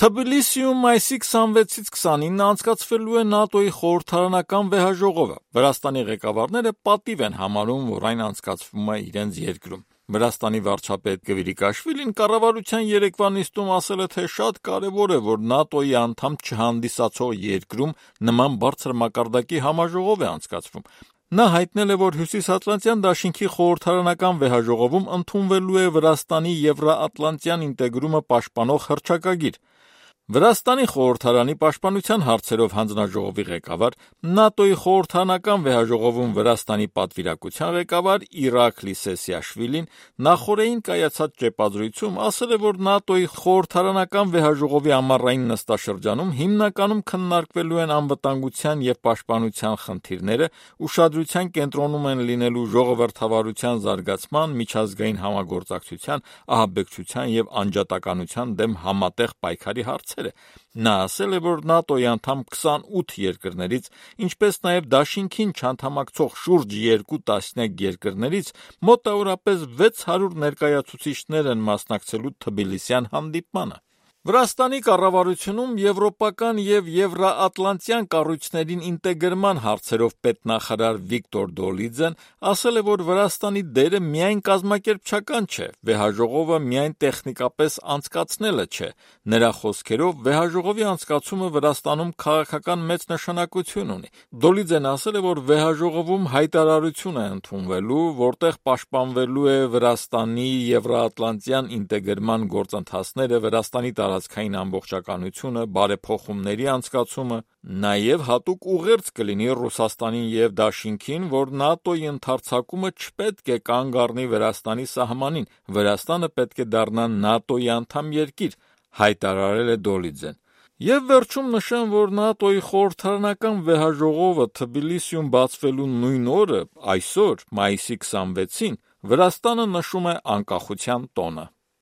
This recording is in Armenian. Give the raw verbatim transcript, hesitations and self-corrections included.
Թբիլիսիում մայիսի քսանվեցից քսանինը անցկացվելու է ՆԱՏՕ-ի խորհրդարանական վեհաժողովը։ Վրաստանի ղեկավարները պատիվ են համարում, որ այն անցկացվում է իրենց երկրում։ Վրաստանի վարչապետ Կվիրիկաշվիլին կառավարության երեկվա նիստում ասել է, թե շատ կարևոր է, որ ՆԱՏՕ-ի անդամ չհանդիսացող երկրում նման բարձր մակարդակի համաժողով է անցկացվում։ Նա հայտնել է, որ Հյուսիսատլանտյան դաշինքի խորհրդարանական վեհաժողովում ընդունվելու է Վրաստանի եվրոատլանտյան ինտեգրումը պաշտպանող հռչակագիր։ Վրաստանի խորհրդարանի պաշտպանության հարցերով հանձնաժողովի ղեկավար, ՆԱՏՕ-ի խորհրդարանական վեհաժողովում Վրաստանի պատվիրակության ղեկավար Իրաքլի Սեսիաշվիլին նախօրեին կայացած ճեպազրույցում ասել է, որ ՆԱՏՕ-ի խորհրդարանական վեհաժողովի ամառային նստաշրջանում հիմնականում քննարկվելու են անվտանգության և պաշտպանության խնդիրները, ուշադրության կենտրոնում են լինելու ժողովրդավարության զարգացման, միջազգային համագործակցության, ահաբեկչության և անջատականության դեմ համատեղ պայքարի հարցերը։ Նա ասել է, որ ՆԱՏՕ-ի անդամ քսանութ երկրներից, ինչպես նաև դաշինքին չանդամակցող շուրջ երկու տասնյակ երկրներից մոտավորապես վեց հարյուր ներկայացուցիչներ են մասնակցելու թբիլիսյան հանդիպմանը։ Վրաստանի կառավարությունում եվրոպական և եվրոատլանտյան կառույցներին ինտեգրման հարցերով պետնախարար Վիկտոր Դոլիձեն ասել է, որ Վրաստանի դերը միայն կազմակերպչական չէ, վեհաժողովը միայն տեխնիկապես անցկացնելը չէ։ Նրա խոսքերով, վեհաժողովի անցկացումը Վրաստանում քաղաքական մեծ նշանակություն ունի։ Դոլիձեն ասել է, որ վեհաժողովում հայտարարություն է ընդունվելու, որտեղ պաշտպանվելու է Վրաստանի եվրոատլանտյան ինտեգրման գործընթացները, Վրաստանի տարածքային ամբողջականությունը, բարեփոխումների անցկացումը, նաև հատուկ ուղերձ կլինի Ռուսաստանին և Դաշինքին, որ ՆԱՏՕ-ի ընդարձակումը չպետք է կանգ առնի Վրաստանի սահմանին, Վրաստանը պետք է դառնա ՆԱՏՕ-ի անդամ երկիր, հայտարարել է Դոլիձեն։ Եվ վերջում նշեմ, որ ՆԱՏՕ-ի խորհրդարանական վեհաժողովը Թբիլիսիում բացվելու նույն օրը, այսօր, մայիսի քսանվեցին, Վրաստանը նշում է անկախության տոնը։